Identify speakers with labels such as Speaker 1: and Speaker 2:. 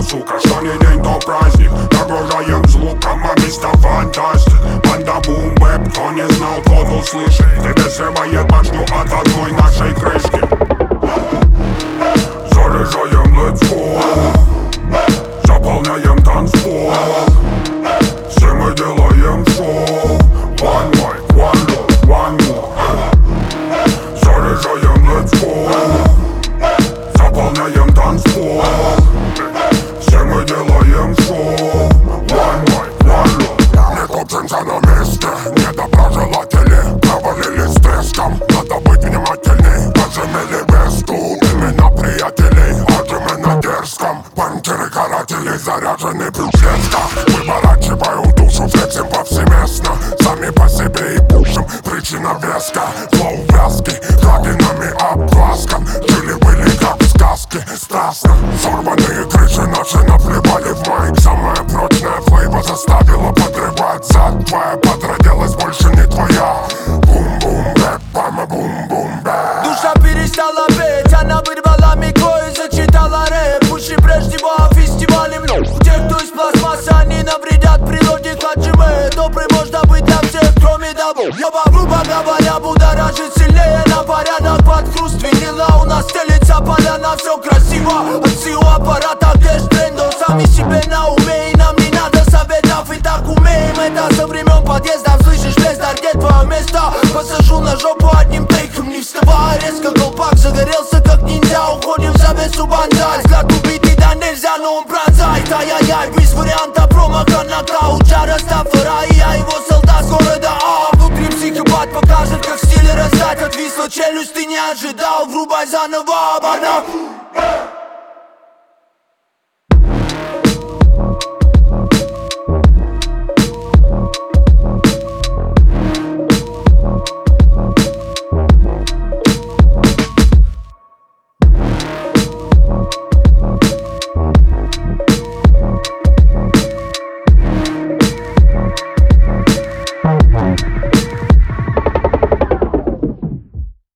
Speaker 1: сука, что не день, то праздник. Нагружаем звуком, а место фантастик. Банда бум-бэп, кто не знал, тот услышит. Тебе срывает башню от одной нашей крышки. Заряжаем let's go, заполняем танцпол. Все мы делаем шоу. One mic, one love, one more. Заряжаем let's go, заполняем танцпол. Все мы делаем шоу. One mic, one love. Не топчемся на месте, недоброжелатели провалились с треском. Надо быть внимательней, пожимели весту. Имена приятелей, отжимы дерзком. Пантеры-каратели заряжены пюшечка. Выворачиваю душу, флексим повсеместно. Сами по себе и пушим, причина веска. Флоу вязки, краденами обваском. Жили-были как в сказке, страстно. Сорванные крыши наши наплевали в майк. Самая прочная флейва заставила подрывать зад. Твоя подроделась больше не твоя. Бум-бум-бэп, бама бум-бум-бэп.
Speaker 2: Душа перестала петь, она вырвала мико и зачитала рэп. Уши прежнего фестивалем. Те, кто из пластмассы, они навредят природе. Хаджиме, добрый можно быть для всех, кроме того. Грубо говоря, будоражит сильнее на порядок. Под хруст винила у нас стелится поляна. Все красиво, от всего аппарата, где ж трендов. Сами себе на уме, и нам не надо советов. И так умеем это со времен подъезда. Слышишь, Лестер, где твое место? Посажу на жопу одним тейком, не вставая резко. Колпак загорелся как ниндзя. Уходим в завесу банзай. Взгляд убитый, да нельзя, но он пронзает. Ай-яй-яй, без варианта промаха. Нокаут Джара Стаффера, и я его солдат с города А. Внутри психопат покажет, как стиль раздать. Отвисла челюсть, ты не ожидал. Врубай заново, обана.